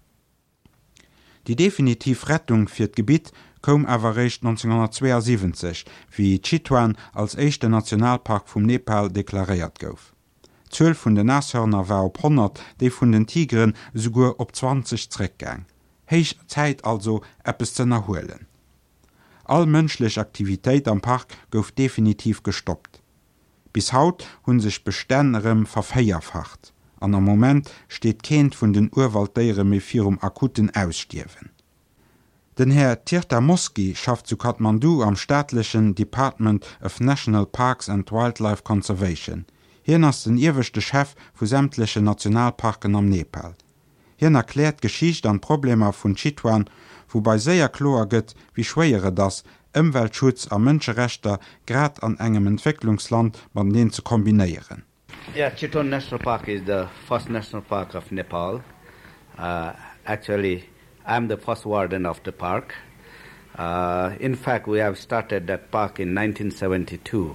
Die definitiv Rettung fir d Gebiet kom awer recht neunzehnhundertzweiundsiebzig, wie Chitwan als éischte Nationalpark vum Nepal deklaréiert gouf. zwölf vun den Nashörner war op hundert, déi vun den Tigeren sogur op zwanzig zréckgang. Héich Zäit also eppes ze erhuelen. All mënschlech Aktivitéit am Park gouf definitiv gestoppt. Bis haut hunn sech bestännerem verféierfacht. An am Moment steet kéint vun den Urwalddéiere méi virum akuten Ausstierwen. Den Herr Tirta Moski schafft zu Kathmandu am staatlichen Department of National Parks and Wildlife Conservation. Hien ass den iwwechte Chef vu sämtliche Nationalparken am Nepal. Hien erkläert Geschicht an Probleme vun Chitwan, wobei séier kloer gëtt, wie schwéiere das, Ëmweltschutz a Mënscherechter grad an engem Entwicklungsland mat deen zu kombinéieren. Yeah, Chitwan National Park is the first national park of Nepal. Uh, actually, I'm the first warden of the park. Uh, in fact, we have started that park in nineteen seventy-two.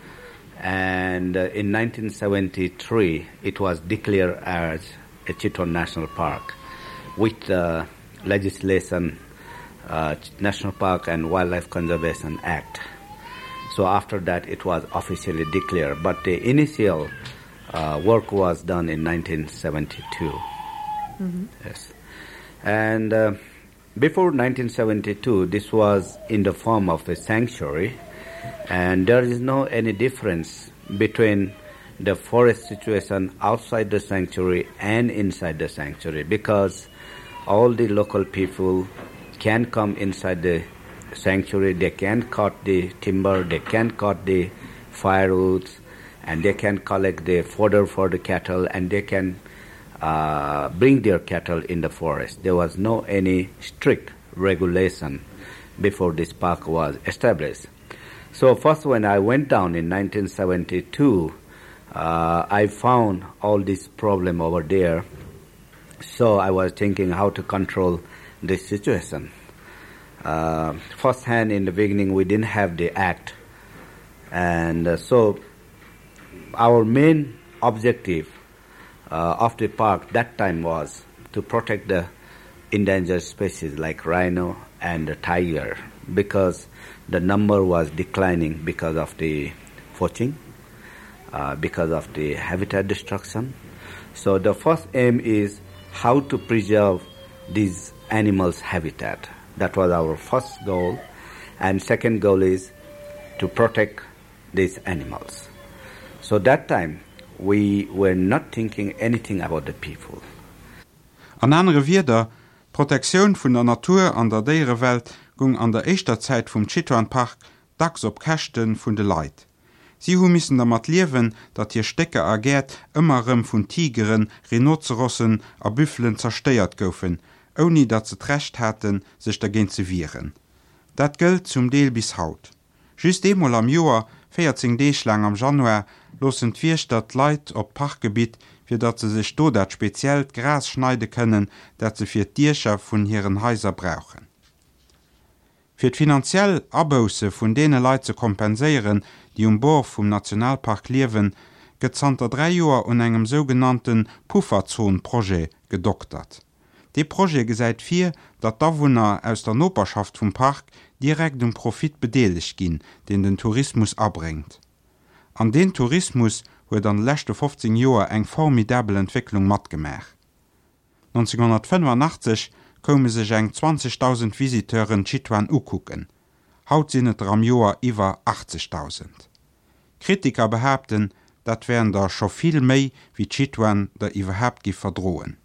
And uh, in nineteen seventy-three, it was declared as a Chitwan National Park with the legislation, uh, National Park and Wildlife Conservation Act. So after that, it was officially declared. But the initial uh, work was done in nineteen seventy-two. Mm-hmm. Yes. And uh, before nineteen seventy-two, this was in the form of a sanctuary. And there is no any difference between the forest situation outside the sanctuary and inside the sanctuary, because all the local people can come inside the sanctuary, they can cut the timber, they can cut the firewoods, and they can collect the fodder for the cattle, and they can uh, bring their cattle in the forest. There was no any strict regulation before this park was established. So first when I went down in nineteen seventy-two, uh, I found all this problem over there. So I was thinking how to control this situation. Uh, first hand in the beginning, we didn't have the act. And uh, so our main objective uh, of the park that time was to protect the endangered species like rhino and the tiger, because the number was declining because of the poaching, uh, because of the habitat destruction. So the first aim is how to preserve these animals' habitat. That was our first goal. And second goal is to protect these animals. So that time, we were not thinking anything about the people. An andere wieder, Protektion vun der Natur an der Deierewelt gung an der eischter Zeit vum Chitwan Park dacks op Kächten vun de Leiit. Sie hu missen der mat liewen, dat hier Stecke agert ëmmerem vun Tigeren, Rhinozerossen a Büffelen zersteiert goufen, oni dat ze d'recht hätten, sech dagegen ze viren. Dat gëlt zum Deel bis haut. Just emol am Joer, vierzehn Deechlang am Januar, losen d'Vierstat Leiit op Parkgebiet, fir dat ze sech do dat speziell Gras schneide kënnen, dat ze fir d'Dierscher vun hireieren Häuser brauchen. Fir d'finanziell Abose vun dee Leiit ze kompenséieren, die um Bord vum Nationalpark liewen, gëtt zanter drei Joer un engem sogenannten Pufferzonenproje gedoktert. De Projekt gesäit fir, dat d'Awunner aus der Noperschaft vum Park direkt um Profit bedeelig ginn, den den Tourismus abbringt. An den Tourismus huet an lächte fünfzehn Joer eng formidabel Entwicklung matgemer. neunzehnhundertfünfundachtzig komme sech eng zwanzigtausend Visiteuren Chitwan ukucken. Haut sinnet am Joer iwwer achtzigtausend. Kritiker behaupten, dat wären da scho viel méi wie Chitwan der iwwerhaupt gi verdroen.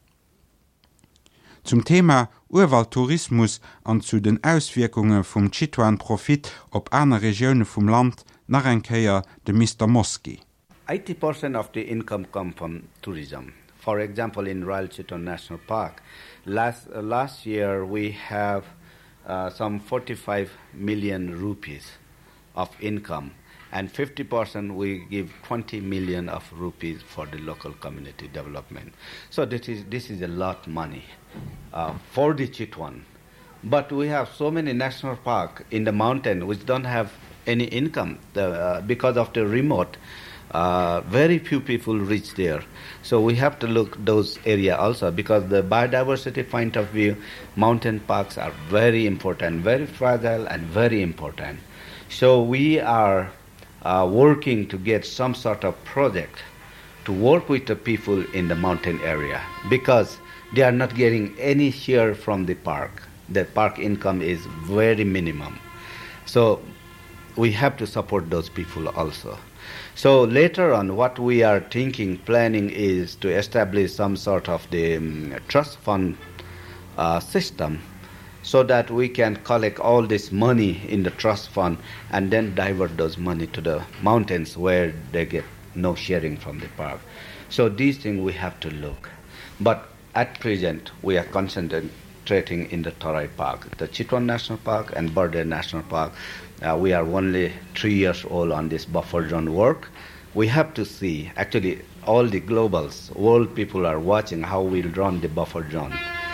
Zum Thema Urwaldtourismus an zu den Auswirkungen vum Chitwan Profit op aner Regione vum Land nach enkeier de Mister Moski. eighty percent of the income come from tourism. For example, in Royal Chitwan National Park, last uh, last year we have uh, some forty-five million rupees of income, and fifty percent we give twenty million of rupees for the local community development. So this is this is a lot of money uh, for the Chitwan. But we have so many national parks in the mountain which don't have any income the, uh, because of the remote. Uh, very few people reach there. So we have to look those area also, because the biodiversity point of view, mountain parks are very important, very fragile and very important. So we are uh, working to get some sort of project to work with the people in the mountain area, because they are not getting any share from the park. The park income is very minimum. So we have to support those people also. So later on, what we are thinking, planning is to establish some sort of the um, trust fund uh, system, so that we can collect all this money in the trust fund and then divert those money to the mountains where they get no sharing from the park. So these things we have to look. But at present, we are concentrating in the Tarai Park, the Chitwan National Park and Burdey National Park. Uh, we are only three years old on this buffer zone work. We have to see, actually, all the globals, world people are watching how we run the buffer zone,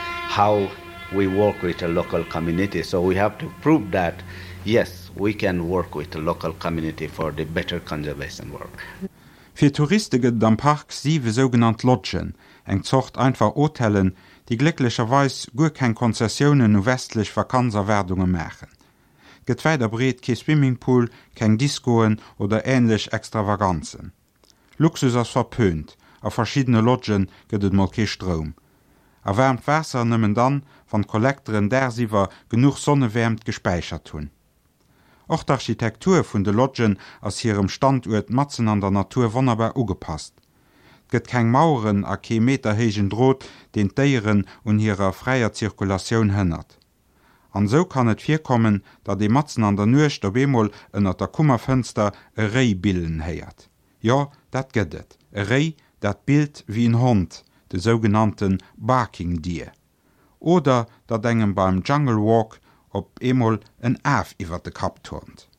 how we work with the local community. So we have to prove that, yes, we can work with the local community for the better conservation work. Für Touristen gibt am Park sieben sogenannte Lodgen, eng Zocht einfach Hotellen, die glücklicherweise gut keine Konzessionen und westlich Vakanzerwerdungen machen. Get weiter bret kein Swimmingpool, kein Discoen oder ähnlich Extravaganzen. Luxus ist verpönt, auf verschiedene Lodgen gibt es mal kein Strom. Erwärmt Wasser nehmen dann, von Kollektoren der Siver genug Sonne wärmt gespeichert tun. Auch die Architektur von den Lodgen aus ihrem Standort Matzen an der Natur wunderbar angepasst. Es gibt keine Mauern, a kein meterhöhen Draht, den Tieren und ihrer freier Zirkulation hindert. An so kann es vorkommen, dass die Matzen an der Nucht auf einmal unter der Kummerfenster ein Reh bilden heiert. Ja, das geht es. Ein Reh, das bild wie ein Hund, der sogenannten Barking Deer. Oder dat engem beim Jungle Walk op emol en Af iwwer de Kap turnt.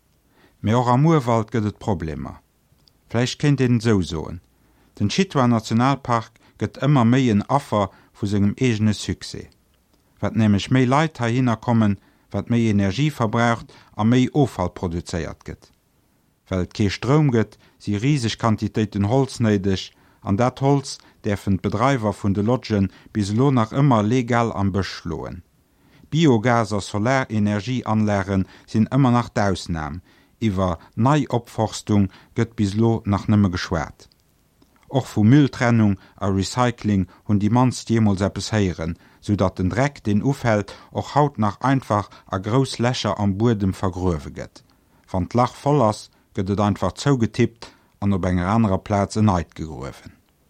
Me auch am Urwald gëtt et Probleme. Fleich kennt den so soen. Den Chitwan Nationalpark gëtt immer méi en Affer vu segem egene Suse. Wat nämlich méi Leiit ha hinnerkommen, wat méi Energie verbraucht a méi Ofall produzéiert gëtt. Well kee Strom gëtt, si riesig Quantitéiten Holz neidech, an dat Holz dürfen Betreiber vun de Lodgen bis lo nach immer legal am Bësch loen. Biogas a Solarenergieanlären sinn immer nach d'Ausnahme, iwwer Neiopforstung gëtt bis lo nach nëmme geschwert. Och vu Mülltrennung a Recycling hunn die manst jemals eppes heieren, so dat den Dreck den ufhält och haut nach einfach a gros Lächer am Bodem vergrowe gëtt. Van d'Lach voll ass gëtt et einfach zougetippt an op enger anderer Platz en Neid gegroeven.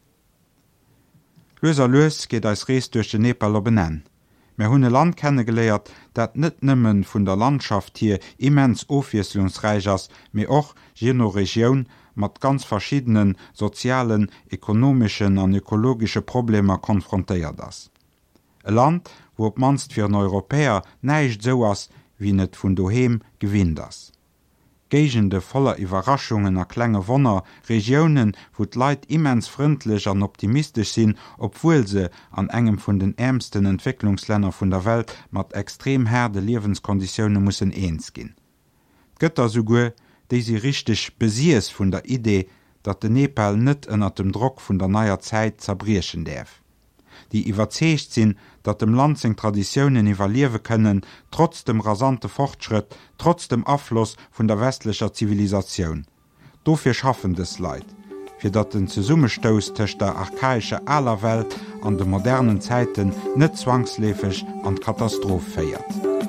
Loser Loes geht als Rees durch den Nepal benennen. Wir hunne Land kennengeleiert, dat net nimmen vun der Landschaft hier immens aufwieslungsreich ass, mir och jeno Region mat ganz verschiedenen sozialen, ökonomischen an ökologische Probleme konfrontiert ass. E Land, wo op manst fir den Europäer neicht so ass, wie net vun doheem gewinnt ass. Gegende voller Überraschungen a klenge Wonner, Regionen, wo d'Leit immens freundlich an optimistisch sinn, obwohl se an engem vun den ärmsten Entwicklungsländer vun der Welt mat extrem herde Lebenskonditionen mussen eens gin. Götter sogur, déi sie richtig besies vun der Idee, dat de Nepal net ënner dem Druck vun der neuer Zeit zerbrieschen derf. Die iwwerzecht sinn, dat dem Land seg Traditionen evaluieren können, trotz dem rasante Fortschritt, trotz dem Abfluss vun der westlicher Zivilisation. Dofir schaffen des Leid, fir dat den Zusummestoß tech der archaische aller Welt an de modernen Zeiten net zwangslefig an Katastrophe feiert.